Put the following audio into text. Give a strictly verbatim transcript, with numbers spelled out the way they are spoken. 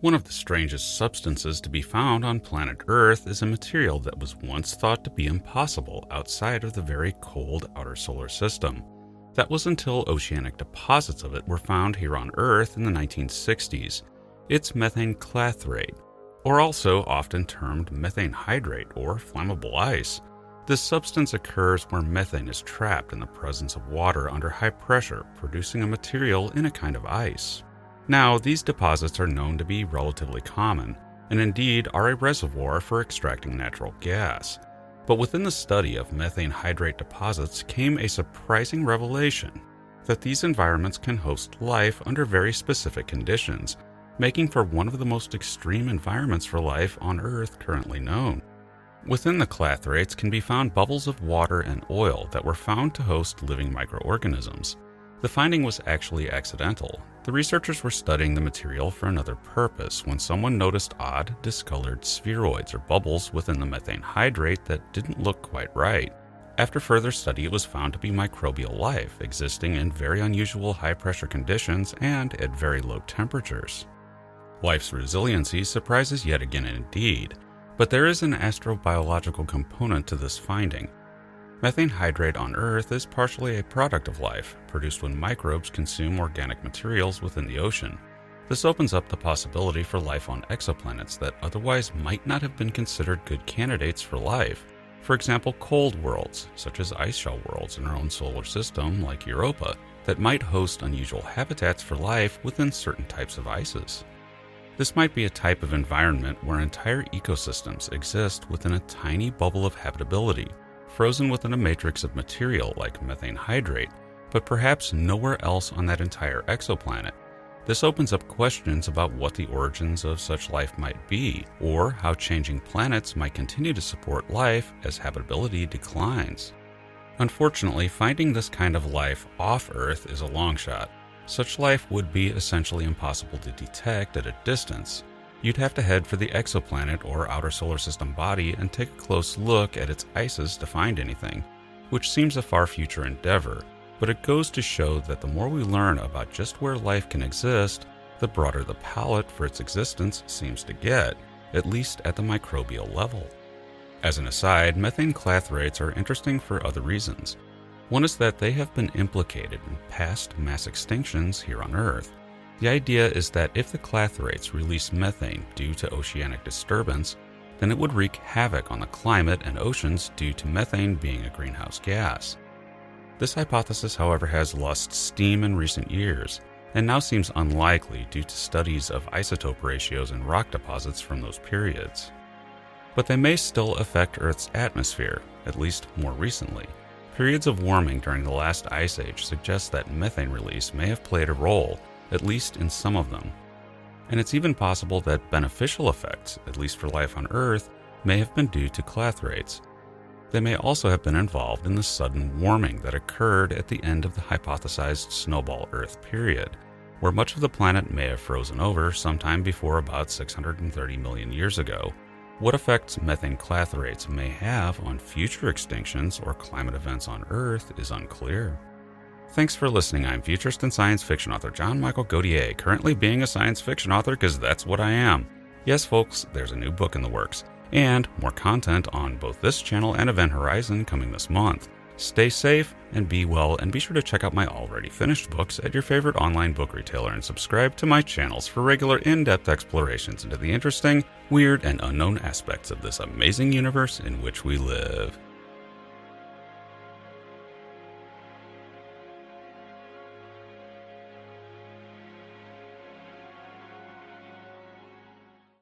One of the strangest substances to be found on planet Earth is a material that was once thought to be impossible outside of the very cold outer solar system. That was until oceanic deposits of it were found here on Earth in the nineteen sixties. It's methane clathrate, or also often termed methane hydrate or flammable ice. This substance occurs where methane is trapped in the presence of water under high pressure, producing a material in a kind of ice. Now, these deposits are known to be relatively common, and indeed are a reservoir for extracting natural gas. But within the study of methane hydrate deposits came a surprising revelation that these environments can host life under very specific conditions, making for one of the most extreme environments for life on Earth currently known. Within the clathrates can be found bubbles of water and oil that were found to host living microorganisms. The finding was actually accidental. The researchers were studying the material for another purpose when someone noticed odd, discolored spheroids or bubbles within the methane hydrate that didn't look quite right. After further study, it was found to be microbial life existing in very unusual high-pressure conditions and at very low temperatures. Life's resiliency surprises yet again indeed, but there is an astrobiological component to this finding. Methane hydrate on Earth is partially a product of life, produced when microbes consume organic materials within the ocean. This opens up the possibility for life on exoplanets that otherwise might not have been considered good candidates for life. For example, cold worlds, such as ice shell worlds in our own solar system like Europa, that might host unusual habitats for life within certain types of ices. This might be a type of environment where entire ecosystems exist within a tiny bubble of habitability, frozen within a matrix of material like methane hydrate, but perhaps nowhere else on that entire exoplanet. This opens up questions about what the origins of such life might be, or how changing planets might continue to support life as habitability declines. Unfortunately, finding this kind of life off Earth is a long shot. Such life would be essentially impossible to detect at a distance. You'd have to head for the exoplanet or outer solar system body and take a close look at its ices to find anything, which seems a far future endeavor, but it goes to show that the more we learn about just where life can exist, the broader the palette for its existence seems to get, at least at the microbial level. As an aside, methane clathrates are interesting for other reasons. One is that they have been implicated in past mass extinctions here on Earth. The idea is that if the clathrates release methane due to oceanic disturbance, then it would wreak havoc on the climate and oceans due to methane being a greenhouse gas. This hypothesis, however, has lost steam in recent years, and now seems unlikely due to studies of isotope ratios in rock deposits from those periods. But they may still affect Earth's atmosphere, at least more recently. Periods of warming during the last ice age suggest that methane release may have played a role, at least in some of them. And it's even possible that beneficial effects, at least for life on Earth, may have been due to clathrates. They may also have been involved in the sudden warming that occurred at the end of the hypothesized snowball Earth period, where much of the planet may have frozen over sometime before about six hundred thirty million years ago. What effects methane clathrates may have on future extinctions or climate events on Earth is unclear. Thanks for listening. I'm futurist and science fiction author John Michael Godier, currently being a science fiction author because that's what I am. Yes, folks, there's a new book in the works, and more content on both this channel and Event Horizon coming this month. Stay safe and be well, and be sure to check out my already finished books at your favorite online book retailer and subscribe to my channels for regular in-depth explorations into the interesting, weird, and unknown aspects of this amazing universe in which we live.